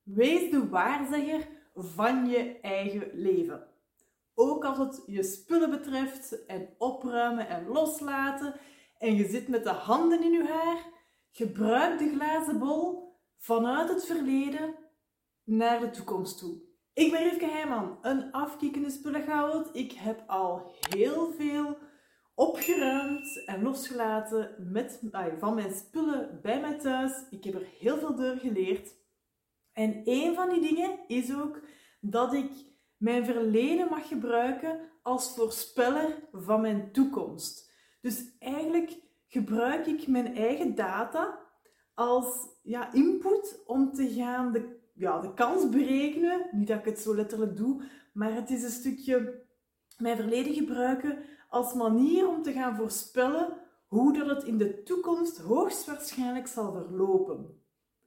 Wees de waarzegger van je eigen leven. Ook als het je spullen betreft en opruimen en loslaten en je zit met de handen in je haar, gebruik de glazen bol vanuit het verleden naar de toekomst toe. Ik ben Rivke Heijman, een afkiekende spullengoud. Ik heb al heel veel opgeruimd en losgelaten van mijn spullen bij mij thuis. Ik heb er heel veel door geleerd. En een van die dingen is ook dat ik mijn verleden mag gebruiken als voorspeller van mijn toekomst. Dus eigenlijk gebruik ik mijn eigen data als input om te gaan de kans berekenen. Niet dat ik het zo letterlijk doe, maar het is een stukje mijn verleden gebruiken als manier om te gaan voorspellen hoe dat het in de toekomst hoogstwaarschijnlijk zal verlopen.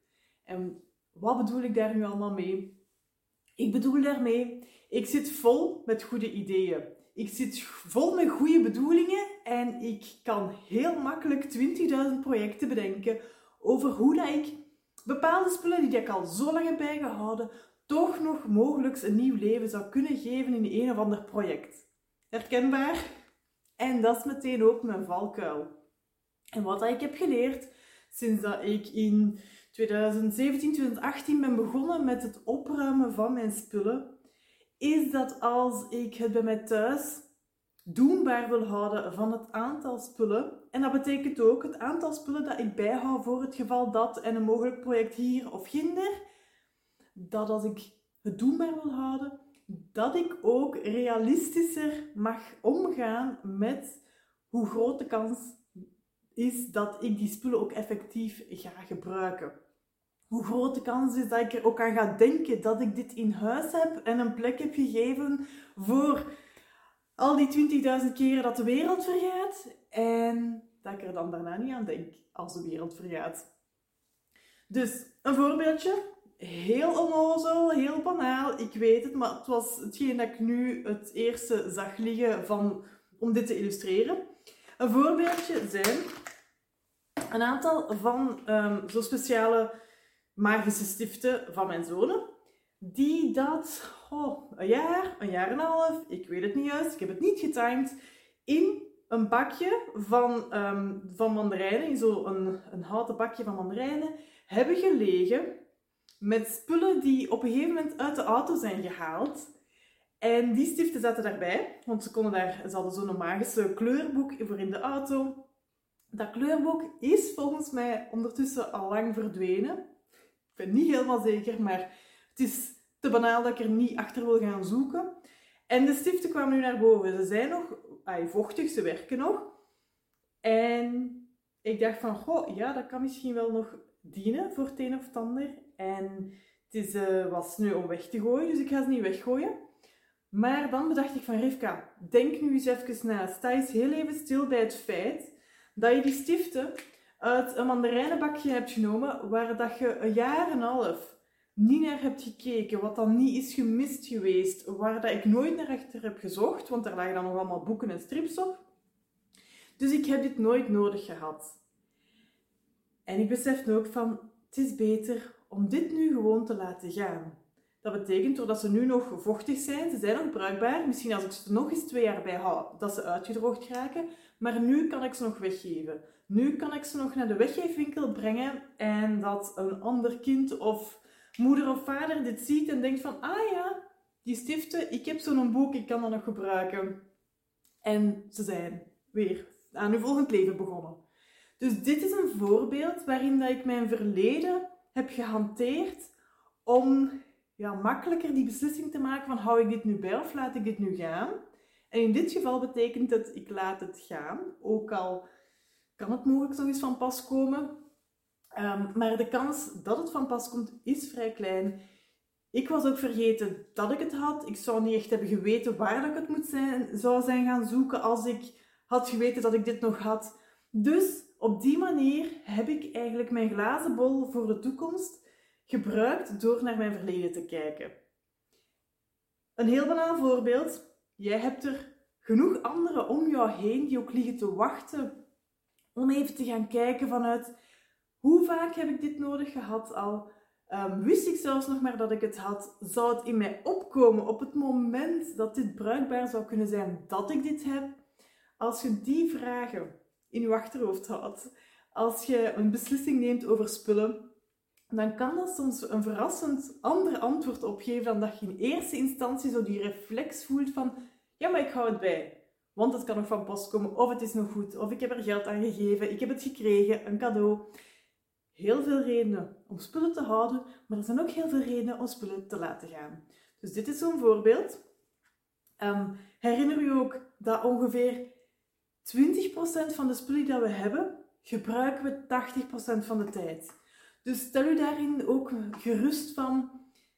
En wat bedoel ik daar nu allemaal mee? Ik bedoel daarmee, ik zit vol met goede ideeën. Ik zit vol met goede bedoelingen en ik kan heel makkelijk 20.000 projecten bedenken over hoe dat ik bepaalde spullen die ik al zo lang heb bijgehouden, toch nog mogelijk een nieuw leven zou kunnen geven in een of ander project. Herkenbaar? En dat is meteen ook mijn valkuil. En wat ik heb geleerd sinds dat ik in 2017, 2018 ben begonnen met het opruimen van mijn spullen, is dat als ik het bij mij thuis doenbaar wil houden van het aantal spullen, en dat betekent ook het aantal spullen dat ik bijhoud voor het geval dat en een mogelijk project hier of ginder, dat als ik het doenbaar wil houden, dat ik ook realistischer mag omgaan met hoe groot de kans is dat ik die spullen ook effectief ga gebruiken. Hoe groot de kans is dat ik er ook aan ga denken dat ik dit in huis heb en een plek heb gegeven voor al die 20.000 keren dat de wereld vergaat en dat ik er dan daarna niet aan denk als de wereld vergaat. Dus een voorbeeldje, heel onnozel, heel banaal, ik weet het, maar het was hetgeen dat ik nu het eerste zag liggen om dit te illustreren. Een voorbeeldje zijn een aantal van zo'n speciale magische stiften van mijn zonen, die dat een jaar en een half, ik weet het niet juist, ik heb het niet getimed, in een bakje van mandarijnen, in zo'n een houten bakje van mandarijnen, hebben gelegen met spullen die op een gegeven moment uit de auto zijn gehaald. En die stiften zaten daarbij, want ze hadden zo'n magische kleurboek voor in de auto. Dat kleurboek is volgens mij ondertussen al lang verdwenen. Ik ben niet helemaal zeker, maar het is te banaal dat ik er niet achter wil gaan zoeken. En de stiften kwamen nu naar boven. Ze zijn nog vochtig, ze werken nog. En ik dacht van, dat kan misschien wel nog dienen voor het een of het ander. En het was nu om weg te gooien, dus ik ga ze niet weggooien. Maar dan bedacht ik van, Rivka, denk nu eens even na. Sta eens heel even stil bij het feit dat je die stiften uit een mandarijnenbakje hebt genomen waar dat je een jaar en een half niet naar hebt gekeken, wat dan niet is gemist geweest, waar dat ik nooit naar achter heb gezocht, want daar lagen dan nog allemaal boeken en strips op. Dus ik heb dit nooit nodig gehad. En ik besef ook van, het is beter om dit nu gewoon te laten gaan. Dat betekent, doordat ze nu nog vochtig zijn, ze zijn nog bruikbaar, misschien als ik ze er nog eens 2 jaar bij hou, dat ze uitgedroogd raken, maar nu kan ik ze nog weggeven. Nu kan ik ze nog naar de weggeefwinkel brengen en dat een ander kind of moeder of vader dit ziet en denkt van, die stiften, ik heb zo'n boek, ik kan dat nog gebruiken. En ze zijn weer aan hun volgend leven begonnen. Dus dit is een voorbeeld waarin dat ik mijn verleden heb gehanteerd om makkelijker die beslissing te maken van hou ik dit nu bij of laat ik dit nu gaan. En in dit geval betekent het ik laat het gaan, ook al kan het mogelijk nog eens van pas komen. Maar de kans dat het van pas komt is vrij klein. Ik was ook vergeten dat ik het had. Ik zou niet echt hebben geweten waar dat ik het zou zijn gaan zoeken als ik had geweten dat ik dit nog had. Dus op die manier heb ik eigenlijk mijn glazen bol voor de toekomst gebruikt door naar mijn verleden te kijken. Een heel banaal voorbeeld. Jij hebt er genoeg anderen om jou heen die ook liggen te wachten om even te gaan kijken vanuit hoe vaak heb ik dit nodig gehad al? Wist ik zelfs nog maar dat ik het had, zou het in mij opkomen op het moment dat dit bruikbaar zou kunnen zijn dat ik dit heb? Als je die vragen in je achterhoofd houdt, als je een beslissing neemt over spullen, dan kan dat soms een verrassend ander antwoord opgeven dan dat je in eerste instantie zo die reflex voelt van ja, maar ik hou het bij. Want het kan nog van pas komen, of het is nog goed, of ik heb er geld aan gegeven, ik heb het gekregen, een cadeau. Heel veel redenen om spullen te houden, maar er zijn ook heel veel redenen om spullen te laten gaan. Dus dit is zo'n voorbeeld. Herinner je ook dat ongeveer 20% van de spullen die we hebben, gebruiken we 80% van de tijd. Dus stel u daarin ook gerust van,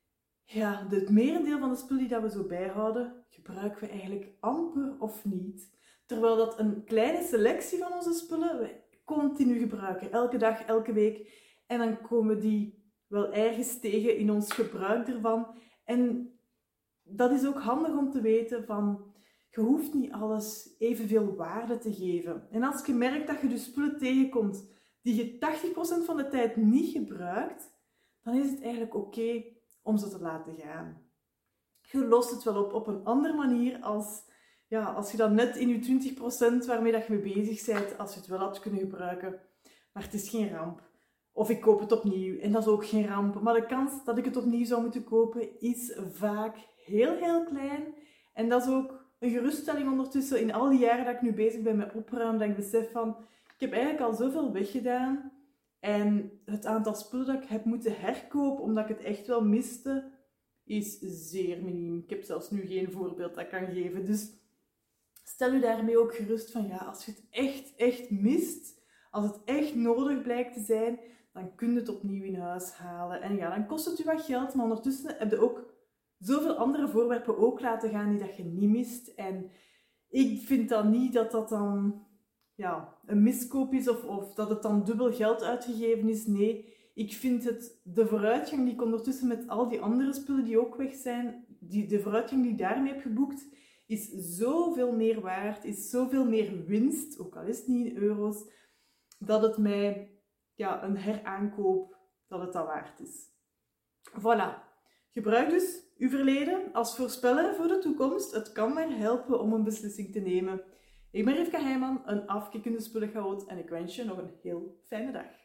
ja, het merendeel van de spullen die we zo bijhouden, gebruiken we eigenlijk amper of niet. Terwijl dat een kleine selectie van onze spullen we continu gebruiken, elke dag, elke week. En dan komen die wel ergens tegen in ons gebruik ervan. En dat is ook handig om te weten van, je hoeft niet alles evenveel waarde te geven. En als je merkt dat je dus spullen tegenkomt die je 80% van de tijd niet gebruikt, dan is het eigenlijk oké om ze te laten gaan. Je lost het wel op een andere manier als je dan net in je 20% waarmee dat je mee bezig bent, als je het wel had kunnen gebruiken. Maar het is geen ramp. Of ik koop het opnieuw en dat is ook geen ramp. Maar de kans dat ik het opnieuw zou moeten kopen is vaak heel, heel klein. En dat is ook een geruststelling ondertussen in al die jaren dat ik nu bezig ben met opruimen, dat ik besef van, ik heb eigenlijk al zoveel weggedaan. En het aantal spullen dat ik heb moeten herkopen, omdat ik het echt wel miste, is zeer miniem. Ik heb zelfs nu geen voorbeeld dat ik kan geven. Dus stel u daarmee ook gerust van, ja, als je het echt mist, als het echt nodig blijkt te zijn, dan kun je het opnieuw in huis halen. En ja, dan kost het u wat geld, maar ondertussen heb je ook zoveel andere voorwerpen ook laten gaan die dat je niet mist. En ik vind dan niet dat dat dan een miskoop is of dat het dan dubbel geld uitgegeven is. Nee, ik vind de vooruitgang die ik ondertussen met al die andere spullen die ook weg zijn, de vooruitgang die ik daarmee heb geboekt, is zoveel meer waard, is zoveel meer winst, ook al is het niet in euro's, dat het mij een heraankoop, dat het dat waard is. Voilà. Gebruik dus uw verleden als voorspeller voor de toekomst. Het kan maar helpen om een beslissing te nemen. Ik ben Rivka Heijman, een afkikkende spullenchaot en ik wens je nog een heel fijne dag.